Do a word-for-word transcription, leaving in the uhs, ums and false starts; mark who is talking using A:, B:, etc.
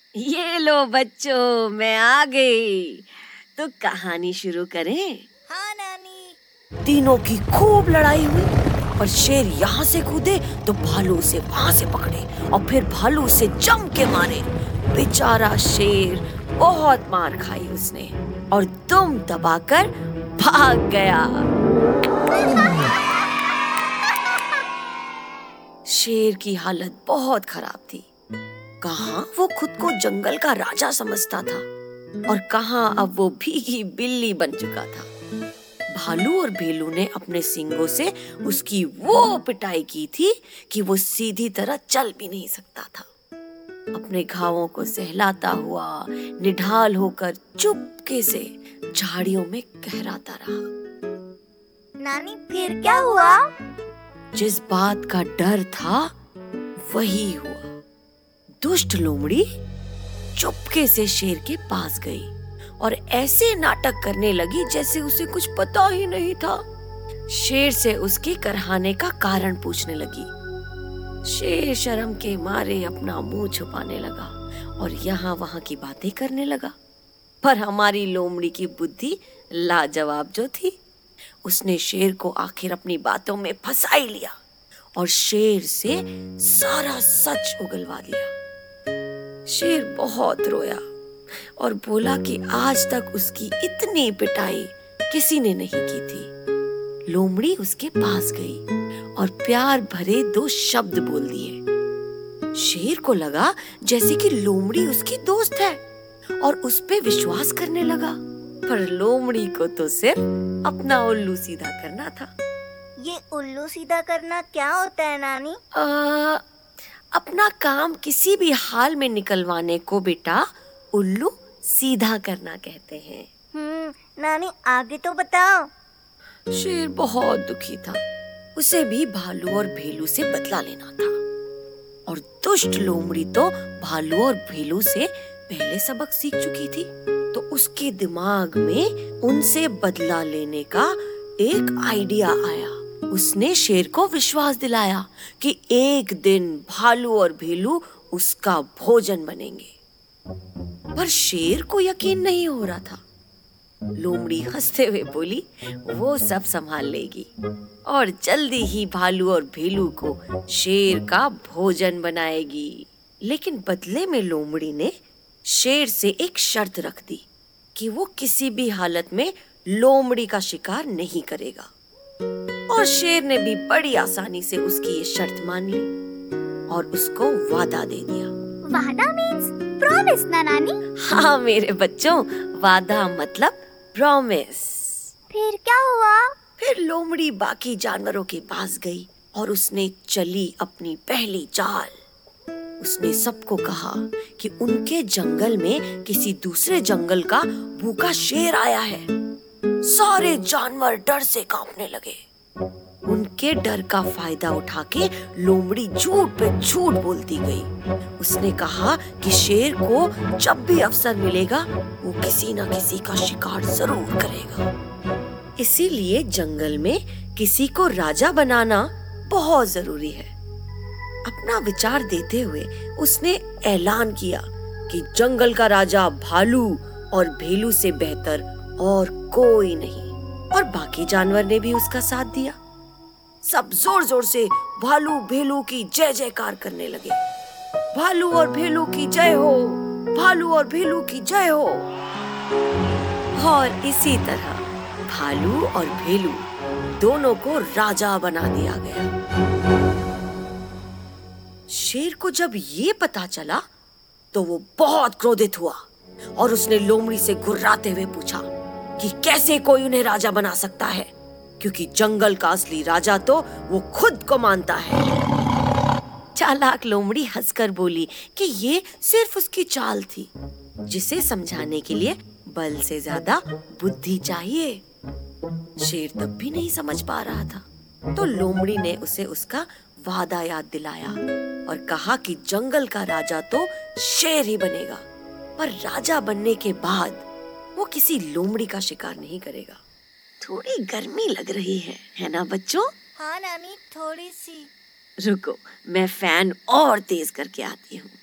A: ये लो बच्चों, मैं आ गई। तो कहानी शुरू करें?
B: हाँ नानी।
A: तीनों की खूब लड़ाई हुई, पर शेर यहाँ से कूदे तो भालू उसे वहाँ से पकड़े और फिर भालू उसे जम के मारे। बेचारा शेर, बहुत मार खाई उसने और दुम दबाकर भाग गया। शेर की हालत बहुत खराब थी। कहाँ वो खुद को जंगल का राजा समझता था और कहाँ अब वो भीगी बिल्ली बन चुका था। भालू और भेलू ने अपने सींगों से उसकी वो पिटाई की थी कि वो सीधी तरह चल भी नहीं सकता था। अपने घावों को सहलाता हुआ निढाल होकर चुपके से झाड़ियों में कहराता रहा।
B: नानी फिर क्या हुआ?
A: जिस बात का डर था वही हुआ। दुष्ट लोमड़ी चुपके से शेर के पास गई और ऐसे नाटक करने लगी जैसे उसे कुछ पता ही नहीं था। शेर से उसके करहाने का कारण पूछने लगी। शेर शर्म के मारे अपना मुंह छुपाने लगा और यहाँ वहाँ की बातें करने लगा। पर हमारी लोमड़ी की बुद्धि लाजवाब जो थी, उसने शेर को आखिर अपनी बातों में फंसा ही लिया और शेर से सारा सच उगलवा दिया। शेर बहुत रोया और बोला कि आज तक उसकी इतनी पिटाई किसी ने नहीं की थी। लोमड़ी उसके पास गई और प्यार भरे दो शब्द बोल दिए। शेर को लगा जैसे कि लोमड़ी उसकी दोस्त है और उस पे विश्वास करने लगा, पर लोमड़ी को तो सिर्फ अपना उल्लू सीधा करना था।
B: ये उल्लू सीधा करना क्या होता है नानी?
A: आ, अपना काम किसी भी हाल में निकलवाने को बेटा उल्लू सीधा करना कहते हैं।
B: हम्म, नानी आगे तो बताओ।
A: शेर बहुत दुखी था। उसे भी भालू और भेलू से बदला लेना था और दुष्ट लोमड़ी तो भालू और भेलू से पहले सबक सीख चुकी थी, तो उसके दिमाग में उनसे बदला लेने का एक आइडिया आया। उसने शेर को विश्वास दिलाया कि एक दिन भालू और भेलू उसका भोजन बनेंगे, पर शेर को यकीन नहीं हो रहा था। लोमड़ी हंसते हुए बोली, वो सब संभाल लेगी और जल्दी ही भालू और भेलू को शेर का भोजन बनाएगी। लेकिन बदले में लोमड़ी ने शेर से एक शर्त रख दी कि वो किसी भी हालत में लोमड़ी का शिकार नहीं करेगा, और शेर ने भी बड़ी आसानी से उसकी ये शर्त मान ली और उसको वादा दे दिया।
B: वादा मीन्स प्रॉमिस ना नानी?
A: हाँ मेरे बच्चों, वादा मतलब प्रॉमिस।
B: फिर क्या हुआ?
A: फिर लोमड़ी बाकी जानवरों के पास गई और उसने चली अपनी पहली चाल। उसने सबको कहा कि उनके जंगल में किसी दूसरे जंगल का भूखा शेर आया है। सारे जानवर डर से कांपने लगे। उनके डर का फायदा उठा के लोमड़ी झूठ पे झूठ बोलती गई। उसने कहा कि शेर को जब भी अवसर मिलेगा वो किसी न किसी का शिकार जरूर करेगा। इसीलिए जंगल में किसी को राजा बनाना बहुत जरूरी है। अपना विचार देते हुए उसने ऐलान किया कि जंगल का राजा भालू और भेलू से बेहतर और कोई नहीं, और बाकी जानवर ने भी उसका साथ दिया। सब जोर जोर से भालू भेलू की जय जयकार करने लगे। भालू और भेलू की जय हो, भालू और भेलू की जय हो। और इसी तरह भालू और भेलू दोनों को राजा बना दिया गया। शेर को जब ये पता चला तो वो बहुत क्रोधित हुआ और उसने लोमड़ी से घुर्राते हुए पूछा कि कैसे कोई उन्हें राजा बना सकता है, क्योंकि जंगल का असली राजा तो वो खुद को मानता है। चालाक लोमड़ी हंसकर बोली कि ये सिर्फ उसकी चाल थी, जिसे समझाने के लिए बल से ज्यादा बुद्धि चाहिए। शेर तब भी नहीं समझ पा रहा था, तो लोमड़ी ने उसे उसका वादा याद दिलाया और कहा कि जंगल का राजा तो शेर ही बनेगा, पर राजा बनने के बाद वो किसी लोमड़ी का शिकार नहीं करेगा। थोड़ी गर्मी लग रही है, है ना बच्चों?
B: हाँ नानी, थोड़ी सी।
A: रुको, मैं फैन और तेज करके आती हूँ।